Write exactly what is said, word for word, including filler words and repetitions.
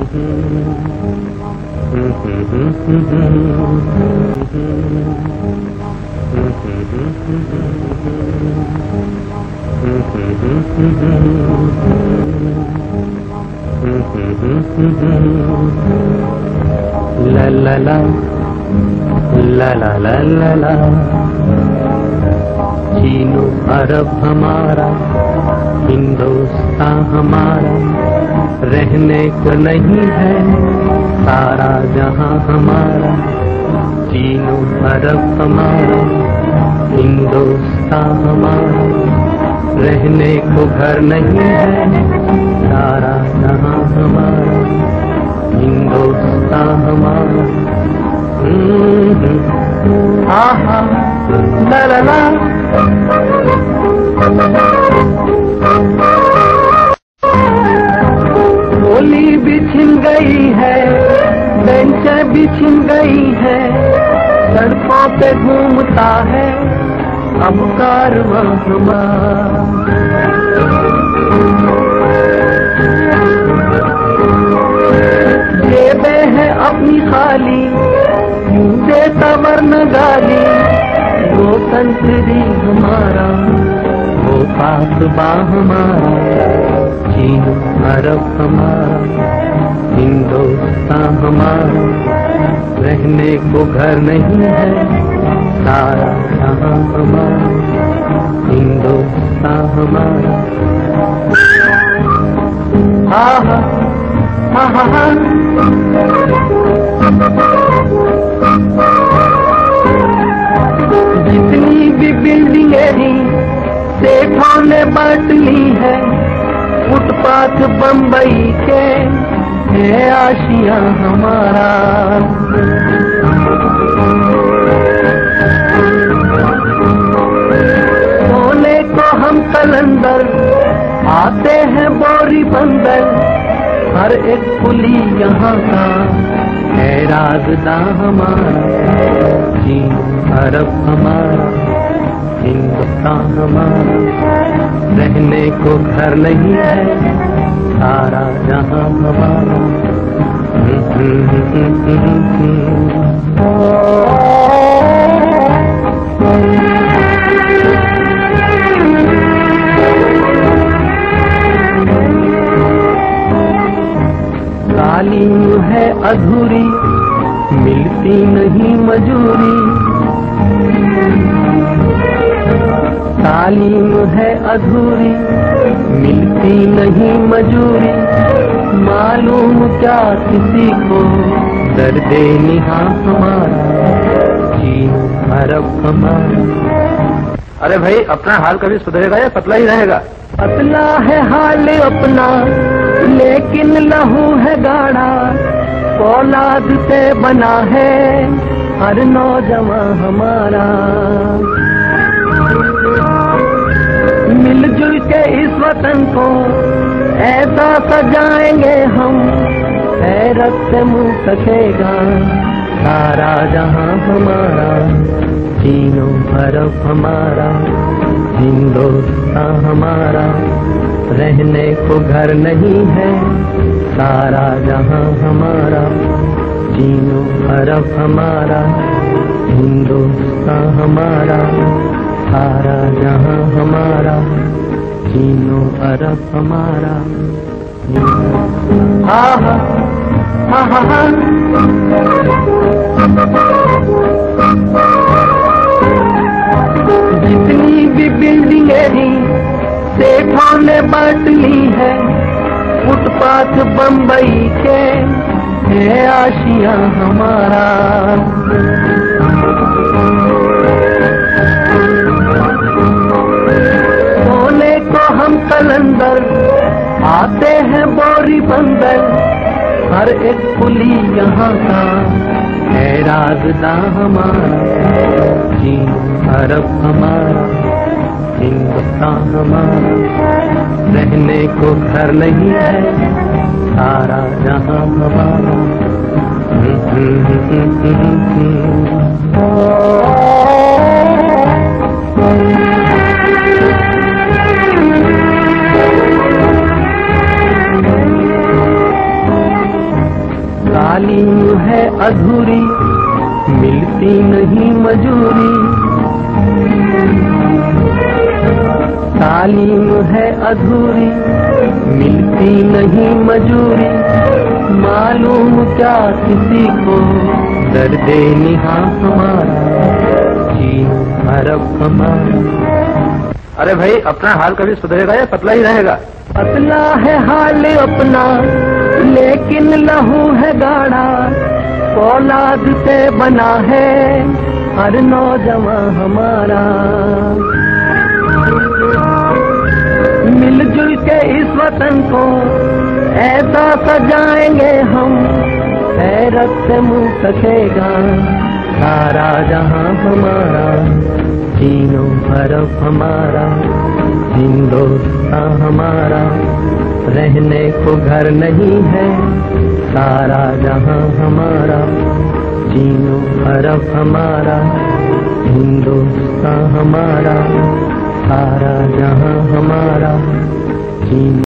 La la la, la la la la la, चीनो अरब हमारा, हिंदुस्तान हमारा, रहने को नहीं है सारा जहां हमारा। चीनो अरब हमारा, हिंदुस्तान हमारा, रहने को घर नहीं है सारा जहां हमारा। हिंदुस्तान हमारा, आहा ला ला ला। होली भी छिन गई है, बेंचें भी छिन गई है, सड़कों पे घूमता है अब कारवां हमारा। जेबें हैं अपनी खाली, यूं देता वरना गाली, वो संतरी हमारा, वो कासबा हमारा। चीन अरब हमारा, हिंदुस्तान हमारा, रहने को घर नहीं है सारा जहां हमारा। हिंदुस्तान हमारा, हा हा हा हा हा। जितनी भी बिल्डिंगें थी सेठों ने बांट ली है, फुटपाथ बम्बई के है आशिया हमारा। सोने को हम कलंदर आते हैं बोरी बंदर, हर एक पुली यहाँ का है राजदां हमारा। चीन अरब हमारा, हिंदुस्तान हमारा, रहने को घर नहीं है सारा जहां हमारा। तालीम है अधूरी, मिलती नहीं मजूरी। तालीम है अधूरी, मिलती नहीं मजूरी, मालूम क्या किसी को दर्दे निहा हमारा। चीन अरब हमारा। अरे भाई, अपना हाल कभी सुधरेगा या पतला ही रहेगा? पतला है हाल अपना, लेकिन लहू है गाढ़ा, औलाद से बना है हर नौजवान हमारा। मिलजुल के इस वतन को ऐसा सजाएंगे हम, हैरत से मुँह सकेगा सारा जहां हमारा। चीनो अरब हमारा, हिंदुस्तान हमारा, रहने को घर नहीं है सारा जहां हमारा। चीनो अरब हमारा, हिंदुस्तान हमारा, सारा जहां हमारा। चीनो अरब हमारा, हा हा हा हा हा। जितनी भी बिल्डिंगें थी सेठों ने बांट ली है, फुटपाथ बम्बई के है आशिया हमारा। सोने को हम कलंदर आते हैं बोरी बंदर, हर एक पुली यहाँ का है राजदां हमारा। चीन अरब हमारा, हिंदुस्तान हमारा, रहने को घर नहीं है सारा जहां हमारा। तालीम है अधूरी, मिलती नहीं मजूरी। तालीम है अधूरी, मिलती नहीं मजूरी। मालूम क्या किसी को दर्दे निहा हमारा, चीन अरब हमारा। अरे भाई, अपना हाल कभी सुधरेगा या पतला ही रहेगा? पतला है हाल अपना, लेकिन लहू है गाढ़ा। औलाद से बना है हर नौजवान हमारा। मिलजुल के इस वतन को ऐसा सजाएंगे हम, हैरत से मुँह सकेगा सारा जहां हमारा। तीनों तरफ हमारा, हिंदुस्तान हमारा। रहने को घर नहीं है, सारा जहां हमारा। तीनों तरफ हमारा, हिंदुस्तान हमारा। सारा जहां हमारा।